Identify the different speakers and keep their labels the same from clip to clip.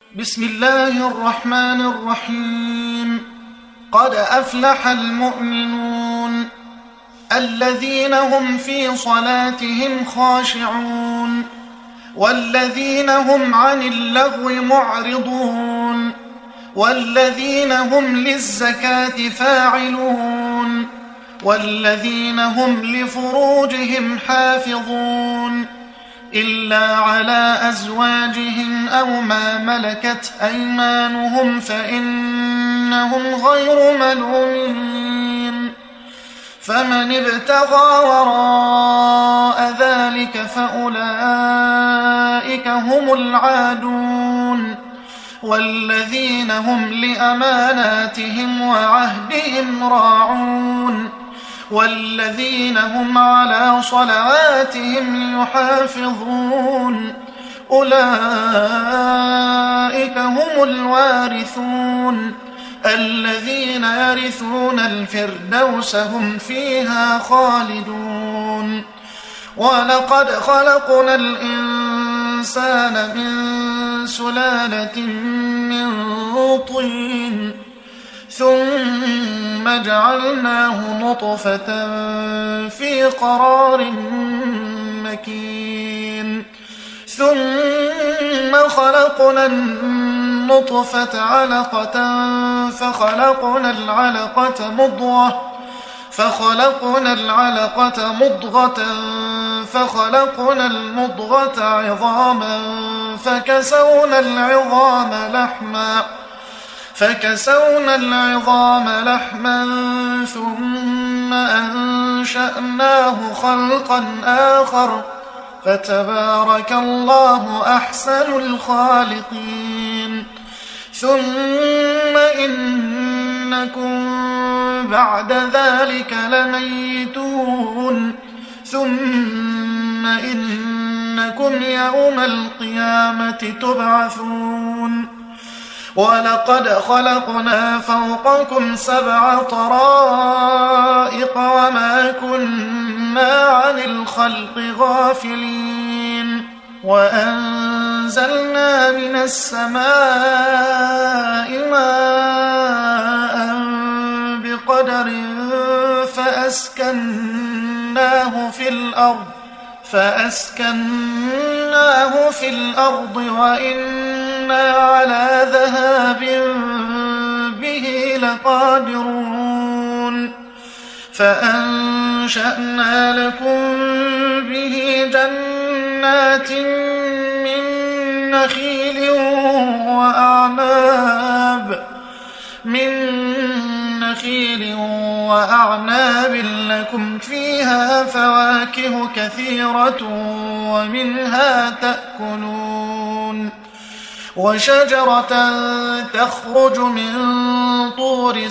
Speaker 1: بسم الله الرحمن الرحيم. قد أفلح المؤمنون الذين هم في صلاتهم خاشعون والذين هم عن اللغو معرضون والذين هم للزكاة فاعلون والذين هم لفروجهم حافظون إلا على أزواجهم أو ما ملكت أيمانهم فإنهم غير ملومين. فمن ابتغى وراء ذلك فأولئك هم العادون والذين هم لأماناتهم وعهدهم راعون والذين هم على صلواتهم يحافظون أولئك هم الوارثون الذين يرثون الفردوس هم فيها خالدون. ولقد خلقنا الإنسان من سلالة من طين ثم جعلناه نطفة في قرار مكين ثم خلقنا النطفة علقة فخلقنا العلقة مضغة فخلقنا المضغة عظاما فكسونا العظام لحما ثم أنشأناه خلقا آخر فتبارك الله أحسن الخالقين. ثم إنكم بعد ذلك لميتون ثم إنكم يوم القيامة تبعثون. ولقد خلقنا فوقكم 7 طرائق وما كنا عن الخلق غافلين وأنزلنا من السماء ماء بقدر فأسكناه في الأرض وإنا على ذهاب به لقادرون. فأنشأنا لكم به جنات من نخيل وأعناب لكم فيها فواكه كثيرة ومنها تأكلون. وشجرة تخرج من طور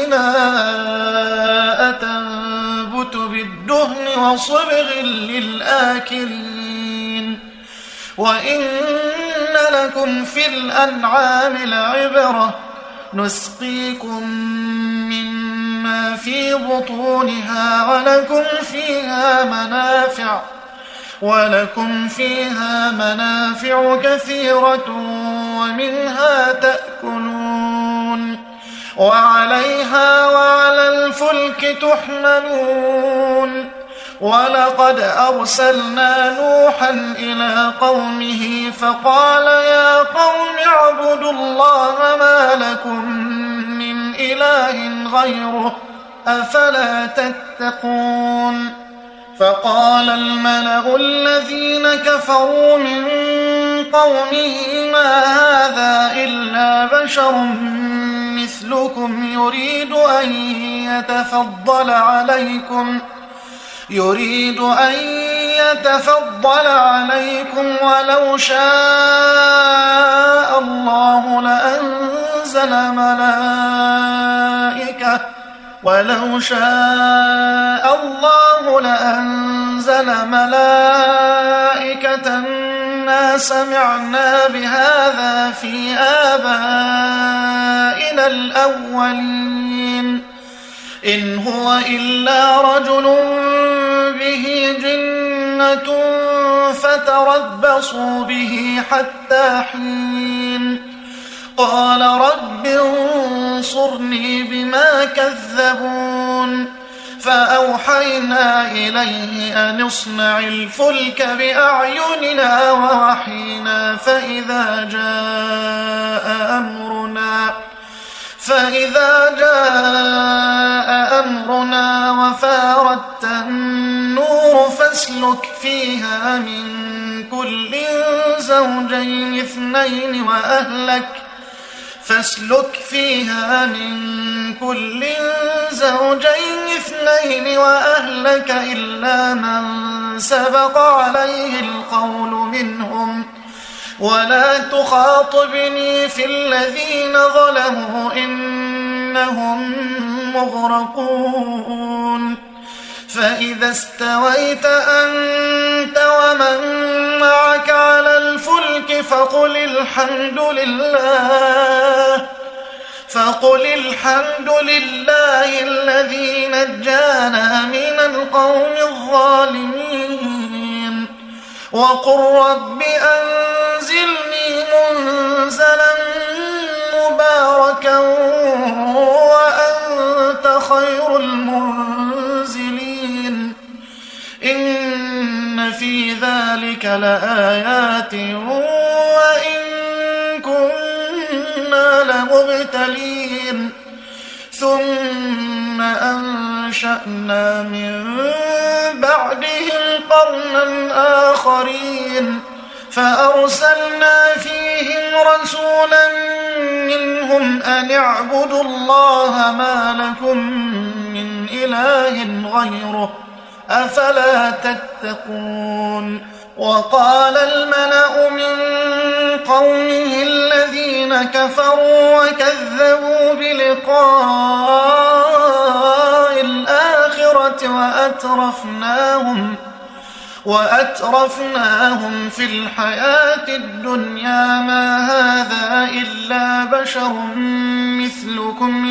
Speaker 1: سيناء تنبت بالدهن وصبغ للآكلين. وإن لكم في الأنعام لعبرة نسقيكم مما في بطونها ولكم فيها منافع كثيرة ومنها تأكلون وعليها وعلى الفلك تحملون. ولقد أرسلنا نوحا إلى قومه فقال يا قوم اعبدوا الله ما لكم من إله غيره أفلا تتقون. فقال الملأ الذين كفروا من قومه ما هذا إلا بشر مثلكم يريد أن يتفضل عليكم ولو شاء الله لأنزل ملائكة ما سمعنا بهذا في آبائنا الأولين إن هو إلا رجل به جنة فتربصوا به حتى حين قال رب انصرني بما كذبون فأوحينا إليه أن اصنع الفلك بأعيننا ووحينا فإذا جاء أمرنا وفاردت النور فاسلك فيها من كل زوجين اثنين وأهلك إلا من سبق عليه القول منهم ولا تخاطبني في الذين ظلموا إنهم مغرقون فإذا استويت أنت ومن معك على الفلك فقل الحمد لله الذي نجانا من القوم الظالمين وقل رب أنزلني منزلا مباركا وأنت خير المنزلين إن في ذلك لآيات وإن كنا لمبتلين ثم أنشأنا من بعدهم قرنا آخرين فأرسلنا فيهم رسولا منهم أن اعبدوا الله ما لكم من إله غيره أفلا تتقون وقال الملأ من قومه الذين كفروا وكذبوا بلقاء الآخرة وأترفناهم في الحياة الدنيا ما هذا إلا بشر مثلكم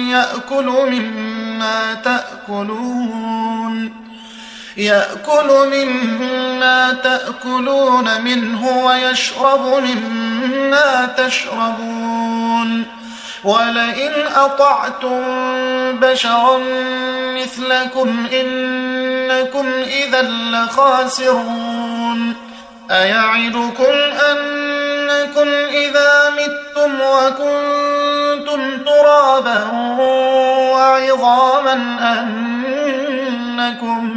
Speaker 1: يأكل مما تأكلون منه ويشرب مما تشربون ولئن أطعتم بشرا مثلكم إنكم إذا لخاسرون أيعدكم أنكم إذا متم وكنتم ترابا وعظاما أنكم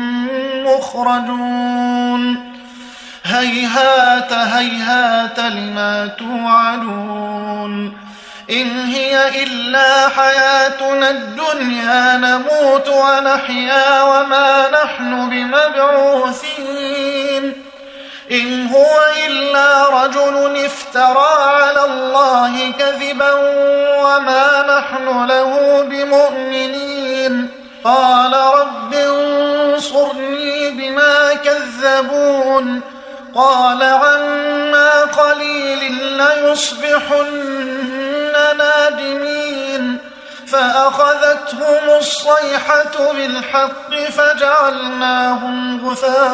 Speaker 1: مخرجون هيهات هيهات لما توعدون إن هي إلا حياتنا الدنيا نموت ونحيا وما نحن بمبعوثين إن هو إلا رجل افترى على الله كذبا وما نحن له بمؤمنين قال رب انصرني بما كذبون قال عما قليل ليصبحن نادمين فأخذتهم الصيحة بالحق فجعلناهم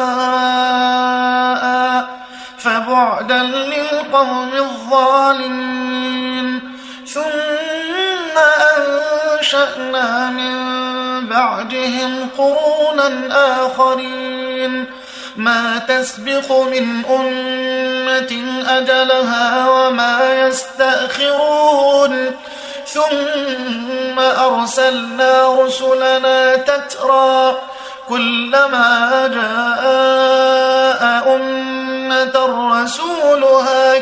Speaker 1: غثاء فبعدا للقوم الظالمين ثم أنشأنا من بعدهم قرونا آخرين ما تسبق من أمة أجلها وما يستأخرون ثم أرسلنا رسلنا تترى كلما جاء أمة رسولها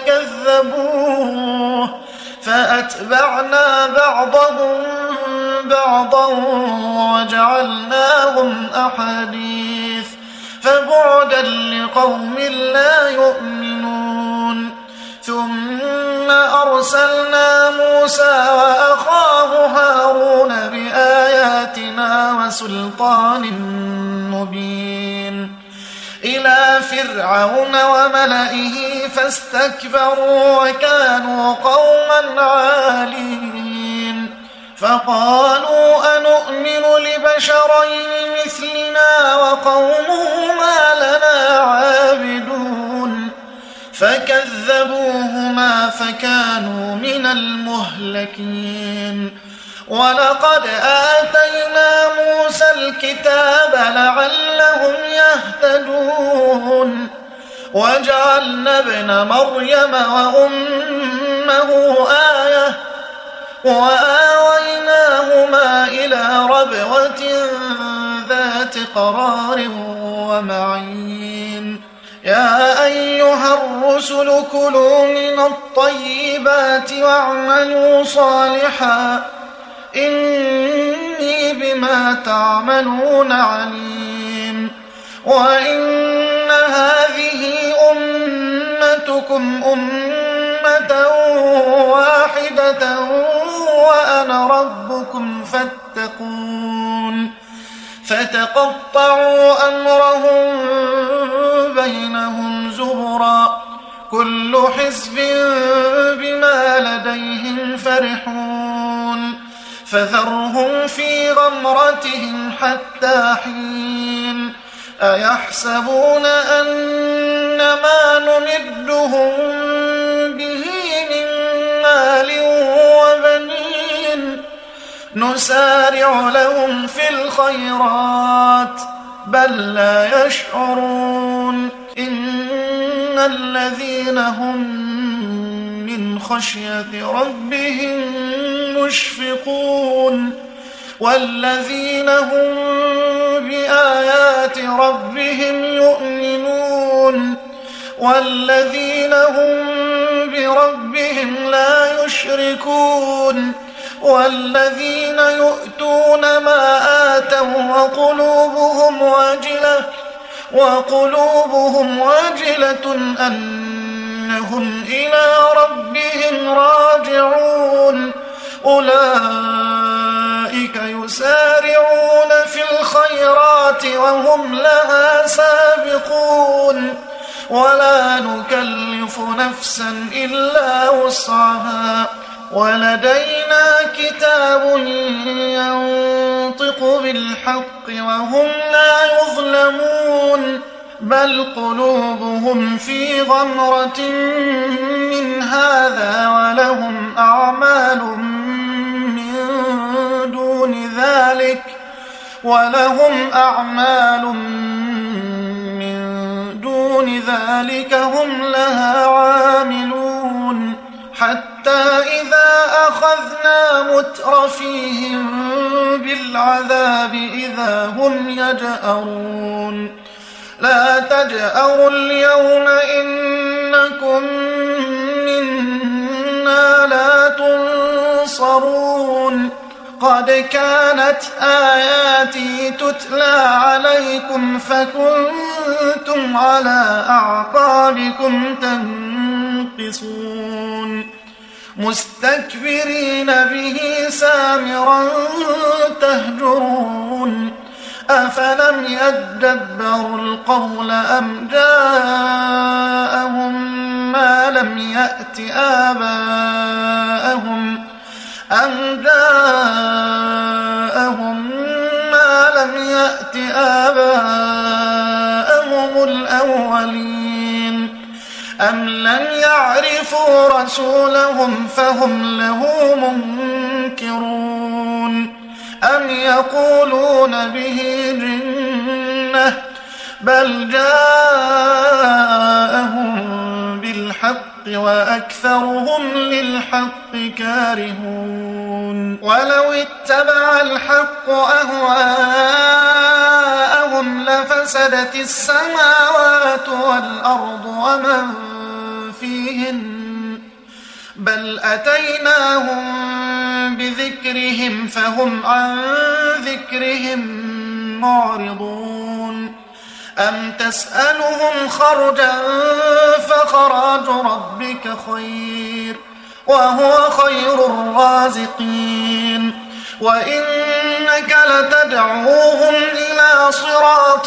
Speaker 1: كذبوه فأتبعنا بعضهم بعضا وجعلناهم أحاديث فبعدا لقوم لا يؤمنون ثم أرسلنا موسى وأخاه هارون بآياتنا وسلطان مبين إلى فرعون وملئه فاستكبروا وكانوا قوما عالين فقالوا أنؤمن لبشرين مثلنا وقومهما لنا عابدون فكذبوهما فكانوا من المهلكين. ولقد آتينا موسى الكتاب لعلهم يهتدون وجعلنا ابن مريم وأمه آية وآويناهما إلى ربوة ذات قرار ومعين. يا أيها الرسل كلوا من الطيبات واعملوا صالحا إني بما تعملون عليم. وإن هذه أمتكم أمة واحدة وأنا ربكم فاتقون. فتقطعوا أمرهم بينهم زبرا كل حزب بما لديهم فرحون. فذرهم في غمرتهم حتى حين. أيحسبون أن ما نمدهم به من مال وبنين نسارع لهم في الخيرات بل لا يشعرون. إن الذين هم من خشية ربهم مشفقون والذين هم بآيات ربهم يؤمنون والذين هم بربهم لا يشركون والذين يؤتون ما آتوا وقلوبهم وجلة أنهم إلى ربهم راجعون. أولئك يسارعون في الخيرات وهم لها سابقون ولا نكلف نفسا إلا وسعها ولدينا كتاب ينطق بالحق وهم لا يظلمون. بل قلوبهم في غمرة من هذا ولهم أعمال من دون ذلك هم لها عاملون. حتى إذا أخذنا مترفيهم بالعذاب إذا هم يجأرون. لا تجأروا اليوم إنكم منا لا تنصرون. قد كانت آياتي تتلى عليكم فكنتم على أعقابكم تنقصون مستكبرين به سامرا تهجرون. أفلم يدبروا القول أم جاءهم ما لم يأت آباءهم الأولين أم لم يعرفوا رسولهم فهم له منكرون أم يقولون به جنة بل جاءهم بالحق وأكثرهم للحق كارهون. ولو اتبع الحق أهواءهم لفسدت السماوات والأرض ومن فيهن بل أتيناهم بذكرهم فهم عن ذكرهم معرضون. أم تسألهم خرجا فخراج ربك خير وهو خير الرازقين. وإنك لتدعوهم إلى صراط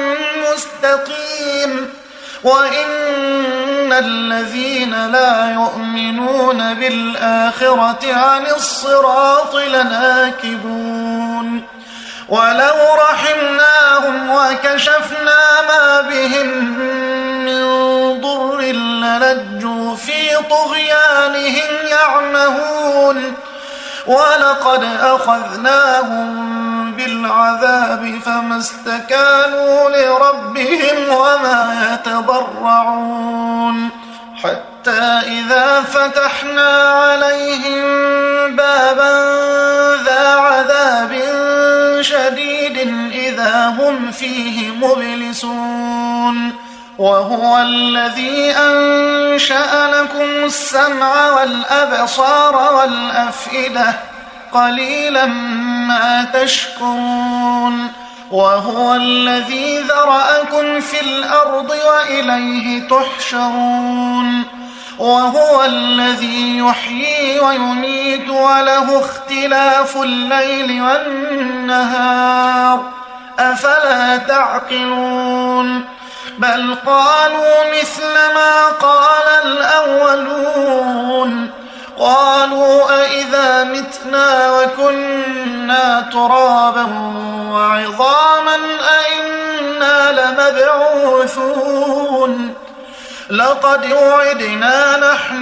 Speaker 1: مستقيم. وإن الذين لا يؤمنون بالآخرة عن الصراط لناكبون. ولو رحمناهم وكشفنا ما بهم من ضر للجوا في طغيانهم يعمهون ولقد أخذناهم بالعذاب فما استكانوا لربهم وما يتضرعون حتى إذا فتحنا عليهم بابا ذا عذاب شديد إذا هم فيه مبلسون وهو الذي أنشأ لكم السمع والأبصار والأفئدة قليلا ما تشكرون وهو الذي ذرأكم في الأرض وإليه تحشرون وهو الذي يحيي ويميت وله اختلاف الليل والنهار أفلا تعقلون بل قالوا مثل ما قال الأولون قالوا أئذا متنا وكنا ترابا وعظاما أئنا لمبعوثون لقد وعدنا نحن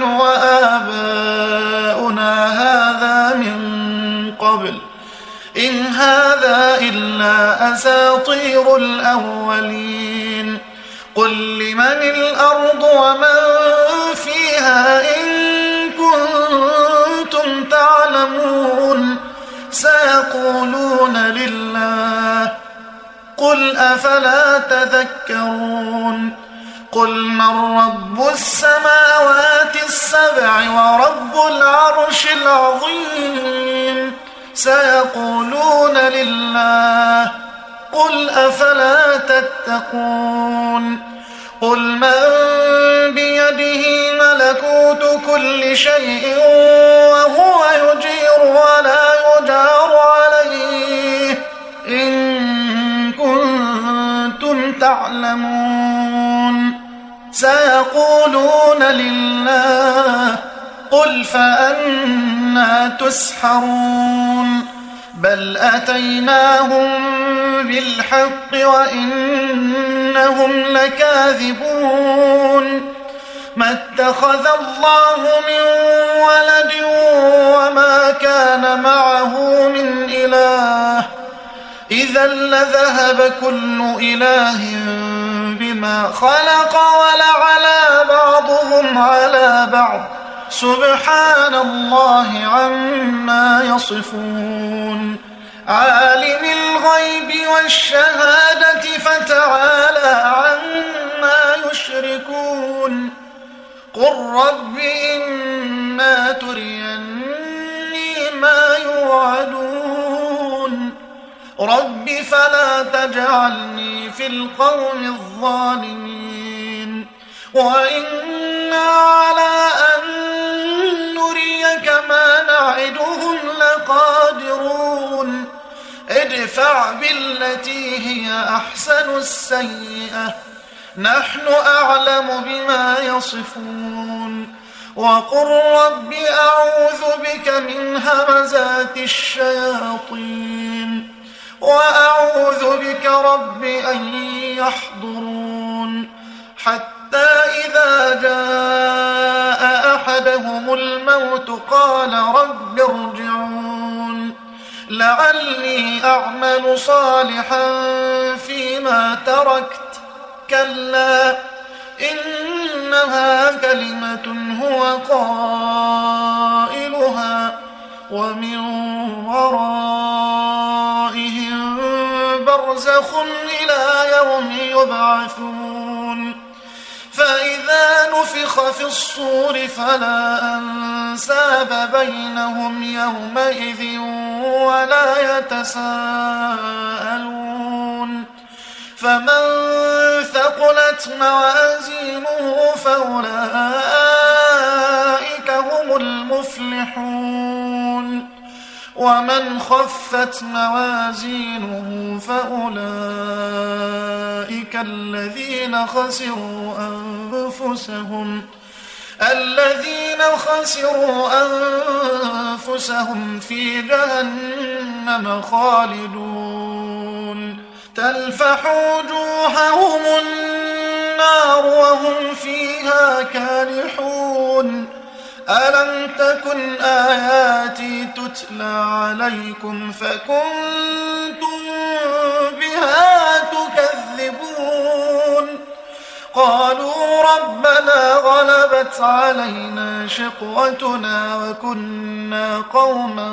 Speaker 1: وآباؤنا هذا من قبل إن هذا إلا أساطير الأولين قل لمن الأرض ومن فيها إن كنتم تعلمون سيقولون لله قل أفلا تذكرون قل من رب السماوات السبع ورب العرش العظيم سيقولون لله قل أفلا تتقون قل من بيده ملكوت كل شيء وهو يجير ولا يجار عليه إن كنتم تعلمون سيقولون لله قل فأنى تسحرون بل أتيناهم بالحق وإنهم لكاذبون ما اتخذ الله من ولد وما كان معه من إله إذا لذهب كل إله بما خلق ولعلى بعضهم على بعض سبحان الله عما يصفون عالم الغيب والشهادة فتعالى عما يشركون قل رب إما تريني ما يوعدون رب فلا تجعلني في القوم الظالمين وإنا على أن نريك ما نعدهم لقادرون ادفع بالتي هي أحسن السيئة نحن أعلم بما يصفون وقل رب أعوذ بك من همزات الشياطين وأعوذ بك رب أن يحضرون حتى إذا جاء أحدهم الموت قال رب ارجعون لعلي أعمل صالحا فيما تركت كلا إنها كلمة هو قائلها ومن ورائهم برزخ إلى يوم يبعثون فإذا نفخ في الصور فلا أنساب بينهم يومئذ ولا يتساءلون فمن ثقلت موازينه فأولئك هم المفلحون ومن خفت موازينه فأولئك الذين خسروا أنفسهم في جهنم خالدون تلفح وجوههم النار وهم فيها كالحون ألم تكن آياتي تتلى عليكم فكنتم بها تكذبون قالوا ربنا غلبت علينا شقوتنا وكنا قوما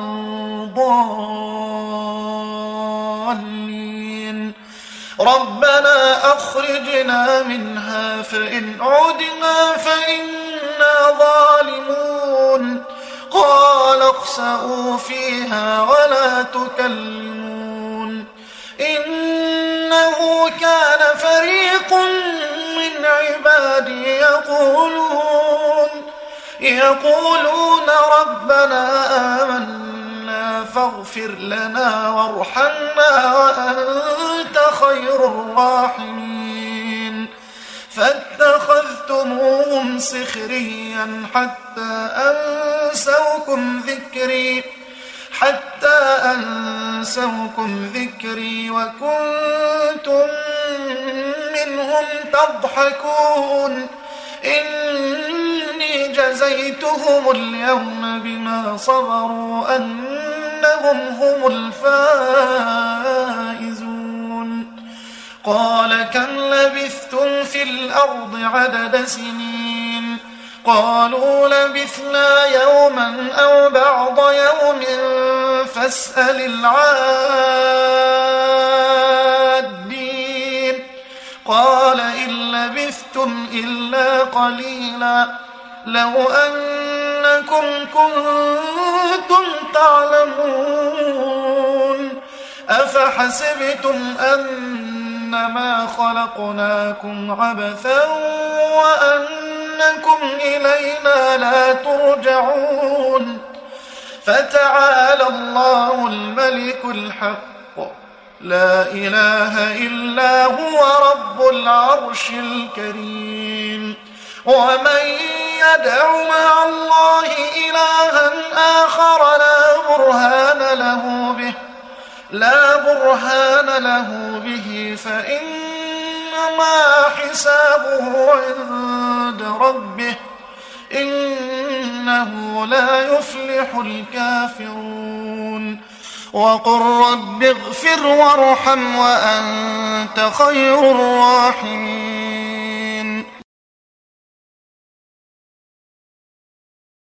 Speaker 1: ضالين ربنا أخرجنا منها فإن عدنا فإنا ظالمون قال اخسئوا فيها ولا تكلمون إنه كان فريق من عبادي يقولون ربنا آمنا فاغفر لنا وارحمنا وأنت خير الراحمين فاتخذتموهم سخريا حتى أنسوكم ذكري وكنتم منهم تضحكون إني جزيتهم اليوم بما صبروا أنهم هم الفائزون قال كم لبثتم في الأرض عدد سنين قالوا لبثنا يوما أو بعض يوم فاسأل العادين قال إن لبثتم إلا قليلا لو أنكم كنتم تعلمون أفحسبتم أنما خلقناكم عبثا وأنكم إلينا لا ترجعون فتعالى الله الملك الحق لا إله إلا هو رب العرش الكريم ومن يدع مع الله إلها آخر لا برهان له به فإنما حسابه عند ربه إنه لا يفلح الكافرون وقل رب اغفر وارحم وأنت خير الراحمين